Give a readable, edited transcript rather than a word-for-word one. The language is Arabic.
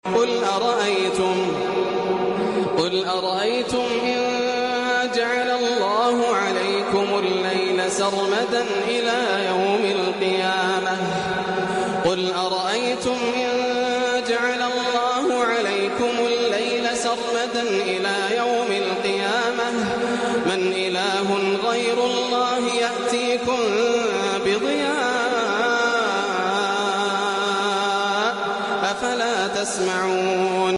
قل أرأيتم إن جعل الله عليكم الليل سرمدا إلى يوم القيامة من إله غير الله يأتيكم بضياء أفلا تسمعون